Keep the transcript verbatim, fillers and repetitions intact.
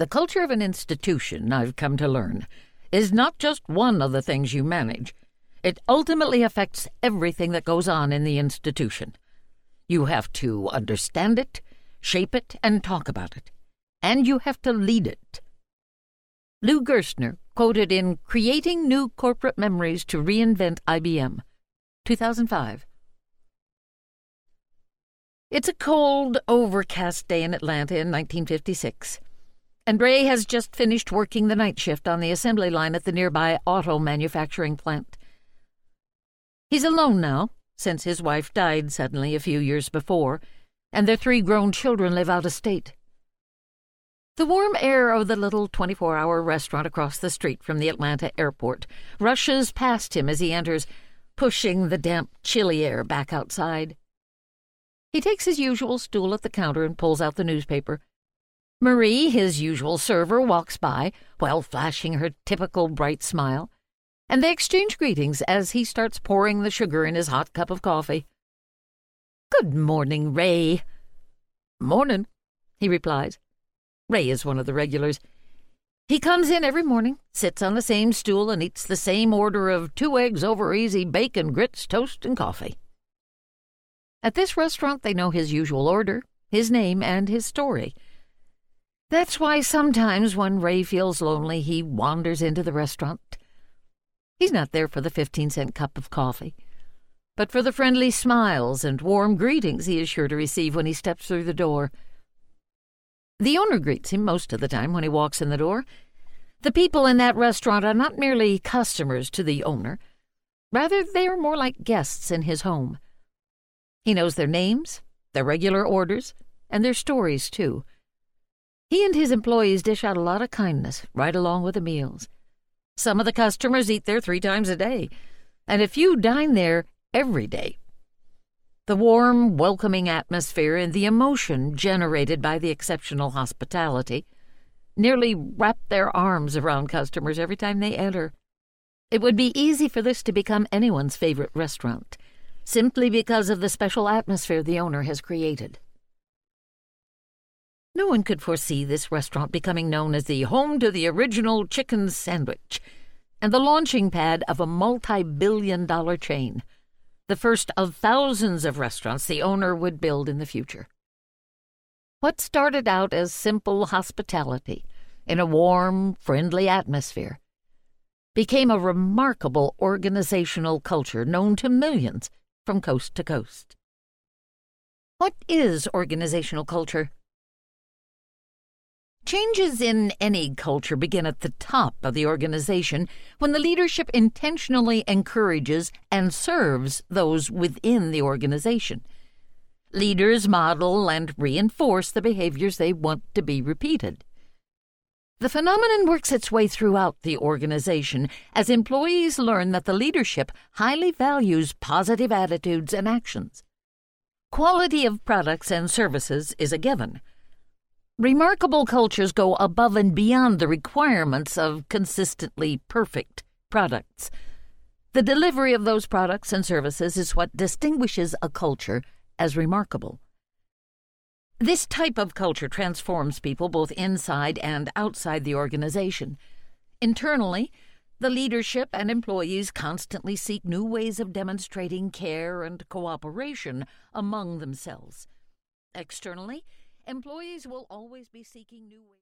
The culture of an institution, I've come to learn, is not just one of the things you manage. It ultimately affects everything that goes on in the institution. You have to understand it, shape it, and talk about it. And you have to lead it. Lou Gerstner, quoted in Creating New Corporate Memories to Reinvent I B M, two thousand five. It's a cold, overcast day in Atlanta in nineteen fifty-six, and Ray has just finished working the night shift on the assembly line at the nearby auto manufacturing plant. He's alone now, since his wife died suddenly a few years before, and their three grown children live out of state. The warm air of the little twenty-four hour restaurant across the street from the Atlanta airport rushes past him as he enters, pushing the damp, chilly air back outside. He takes his usual stool at the counter and pulls out the newspaper. Marie, his usual server, walks by, while flashing her typical bright smile, and they exchange greetings as he starts pouring the sugar in his hot cup of coffee. "Good morning, Ray." "Morning," he replies. Ray is one of the regulars. He comes in every morning, sits on the same stool, and eats the same order of two eggs over easy, bacon, grits, toast, and coffee. At this restaurant, they know his usual order, his name, and his story. That's why sometimes when Ray feels lonely, he wanders into the restaurant. He's not there for the fifteen-cent cup of coffee, but for the friendly smiles and warm greetings he is sure to receive when he steps through the door. The owner greets him most of the time when he walks in the door. The people in that restaurant are not merely customers to the owner. Rather, they are more like guests in his home. He knows their names, their regular orders, and their stories, too. He and his employees dish out a lot of kindness right along with the meals. Some of the customers eat there three times a day, and a few dine there every day. The warm, welcoming atmosphere and the emotion generated by the exceptional hospitality nearly wrap their arms around customers every time they enter. It would be easy for this to become anyone's favorite restaurant, simply because of the special atmosphere the owner has created. No one could foresee this restaurant becoming known as the home to the original chicken sandwich and the launching pad of a multi-billion dollar chain, the first of thousands of restaurants the owner would build in the future. What started out as simple hospitality in a warm, friendly atmosphere became a remarkable organizational culture known to millions from coast to coast. What is organizational culture? Changes in any culture begin at the top of the organization when the leadership intentionally encourages and serves those within the organization. Leaders model and reinforce the behaviors they want to be repeated. The phenomenon works its way throughout the organization as employees learn that the leadership highly values positive attitudes and actions. Quality of products and services is a given. Remarkable cultures go above and beyond the requirements of consistently perfect products. The delivery of those products and services is what distinguishes a culture as remarkable. This type of culture transforms people both inside and outside the organization. Internally, the leadership and employees constantly seek new ways of demonstrating care and cooperation among themselves. Externally, employees will always be seeking new ways.